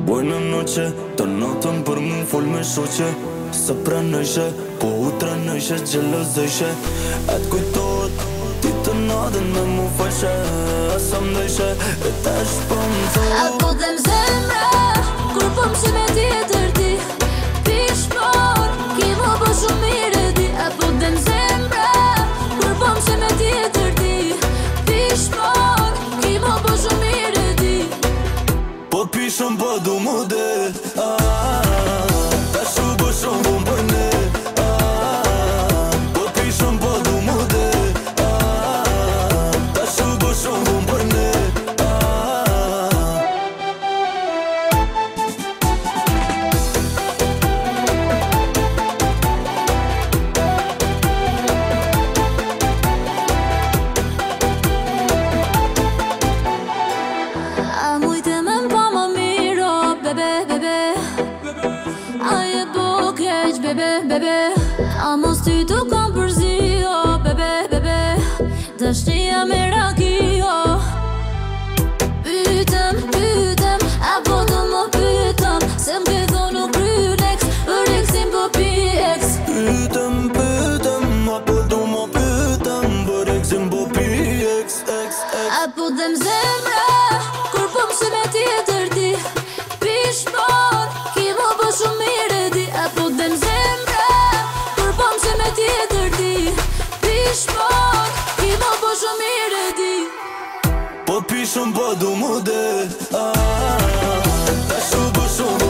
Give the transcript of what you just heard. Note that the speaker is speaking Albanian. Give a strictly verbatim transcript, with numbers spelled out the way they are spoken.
Buena noche, të natën për mu fol me shoqe. Së pranojshe, po u tranojshe, gjelozojshe. Atë kujtot, ti të natën me mu falshe. Asa mdojshe, e tash po më thot. A po them zemra, kur po më shi me tjetër ti. Pishmon, ki mu po shumë mirë di. A po them zemra, kur po më shi me tjetër ti. Pishmon, ki mu po shumë mirë di. Po pishëm po du mu de. Ta shu po shumë vun për ne. Po pishëm po du mu de. Ta shu po shumë vun për ne. A mujtë me mpa më miro, bebe, bebe. A je po keq, bebe, bebe. A mos ty të kam përzio, bebe, bebe. Dashnia me rakio. Pytem, pytem, apo të më pytem. Se m'ke thonë u krynex, për eksim po pi eks. Pytem, pytem, apo du më pytem. Për eksim po pi eks, eks, eks. Apo them zemra, kur po më shi me tjetër ti. Pishmon, ki mu po shumë mirë di. Apo them zemra, kur po më shi me tjetër ti. Pishmon, ki mu po shumë mirë di. Po pishëm po du mu de. Ta shu po shumë